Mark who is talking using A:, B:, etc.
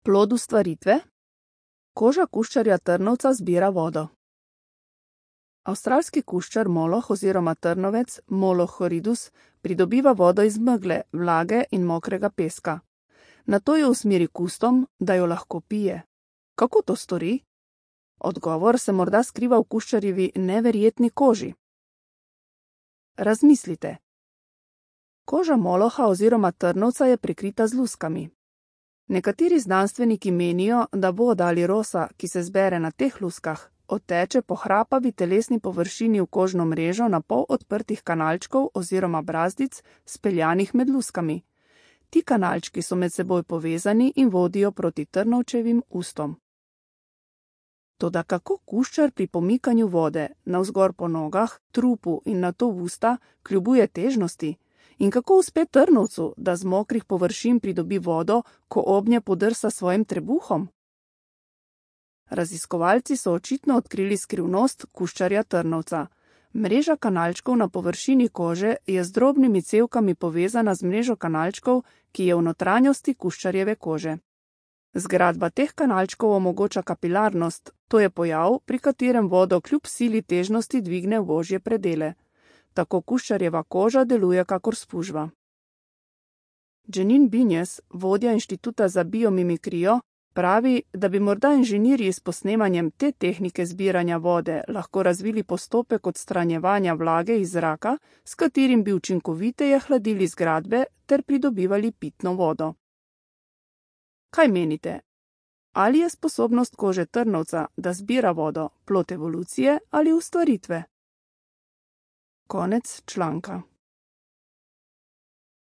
A: Plod ustvaritve? Koža kuščarja trnovca zbira vodo. Avstralski kuščar moloh oziroma trnovec Moloch horridus pridobiva vodo iz megle, vlage in mokrega peska. Nato jo usmeri k ustom, da jo lahko pije. Kako to stori? Odgovor se morda skriva v kuščarjevi neverjetni koži. Razmislite. Koža moloha oziroma trnovca je prekrita z luskami. Nekateri znanstveniki menijo, da voda ali rosa, ki se zbere na teh luskah, odteče po hrapavi telesni površini v kožno mrežo na pol odprtih kanalčkov oziroma brazdic, speljanih med luskami. Ti kanalčki so med seboj povezani in vodijo proti trnovčevim ustom. Toda kako kuščar pri pomikanju vode navzgor po nogah, trupu in nato v usta kljubuje težnosti? In kako uspe trnovcu, da z mokrih površin pridobi vodo, ko obnje podrsa svojim trebuhom? Raziskovalci so očitno odkrili skrivnost kuščarja trnovca. Mreža kanalčkov na površini kože je z drobnimi cevkami povezana z mrežo kanalčkov, ki je v notranjosti kuščarjeve kože. Zgradba teh kanalčkov omogoča kapilarnost, to je pojav, pri katerem vodo kljub sili težnosti dvigne v ožje predele. Tako kuščarjeva koža deluje kakor spužva. Janine Benyus, vodja Inštituta za biomimikrijo, pravi, da bi morda inženirji s posnemanjem te tehnike zbiranja vode lahko razvili postopek odstranjevanja vlage iz zraka, s katerim bi učinkoviteje hladili zgradbe ter pridobivali pitno vodo. Kaj menite? Ali je sposobnost kože trnovca, da zbira vodo, plod evolucije ali ustvaritve? Konec članka.